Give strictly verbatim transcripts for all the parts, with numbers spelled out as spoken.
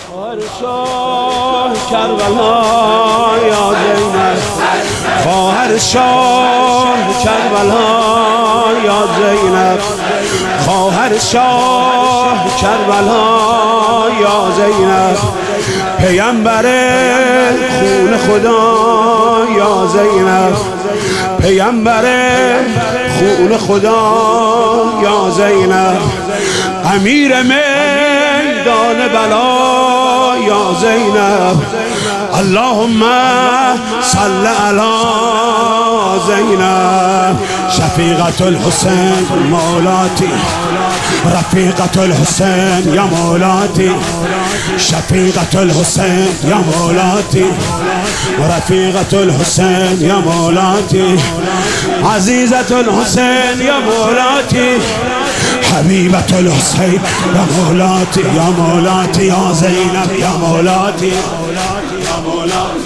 خواهر شاه کربلا یا زینب، خواهر شاه کربلا یا زینب، خواهر شاه کربلا یا زینب، پیامبر خون خدا یا زینب، پیامبر خون خدا یا زینب، امیر میدان بلا یا زینب، اللهم صل علی زینب، شفیقة الحسین مولاتی، رفیقة الحسین یا مولاتی، شفیقة الحسین یا مولاتی، رفیقة الحسین یا مولاتی، عزیزة الحسین یا مولاتی، حبیبة الحسین یا مولاتی، یا مولاتی یا زینب یا مولاتی، یا مولاتی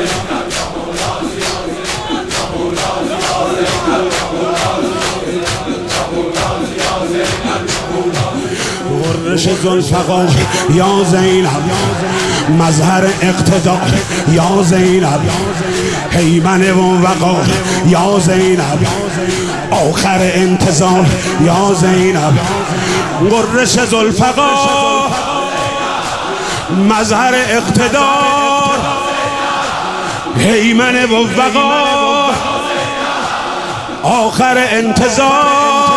غرش ذوالفقار یا زینب، مظهر اقتدار یا زینب، هیمن و وقار یا زینب، آخر انتظار یا زینب، غرش ذوالفقار مظهر اقتدار، هیمن و وقار، آخر انتظار،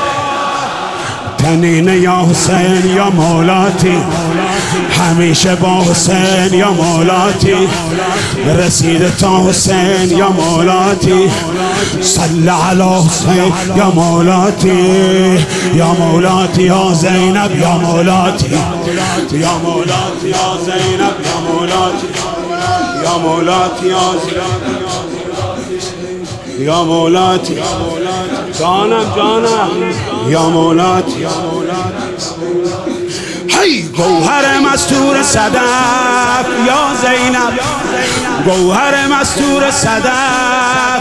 تنین یا حسین یا مولاتی، همیشه با حسین یا مولاتی، رسید تا حسین یا مولاتی، صل علی حسین یا مولاتی، یا مولاتی یا زینب یا مولاتی، یا مولاتی یا زینب یا مولاتی، یا مولاتی یا زینب یا مولاتی، جانم جانم یا مولاتی، هی گوهر مستور صدف یا زینب، گوهر مستور صدف،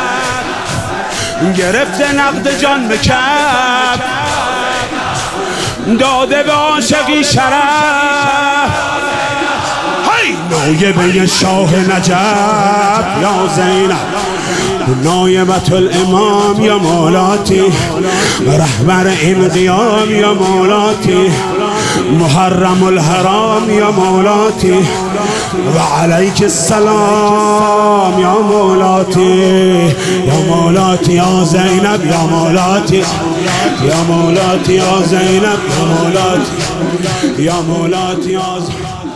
گرفته نقد جان به کف، داده به عاشقی شرف، هی نایبه شاه نجف یا زینب، نایبة الامام یا مولاتی، رهبر این قیام یا مولاتی، محرم الحرام یا مولاتی، و علیک السلام یا مولاتی، یا مولاتی یا زینب یا مولاتی، یا مولاتی یا زینب یا مولاتی، یا مولاتی یا زینب.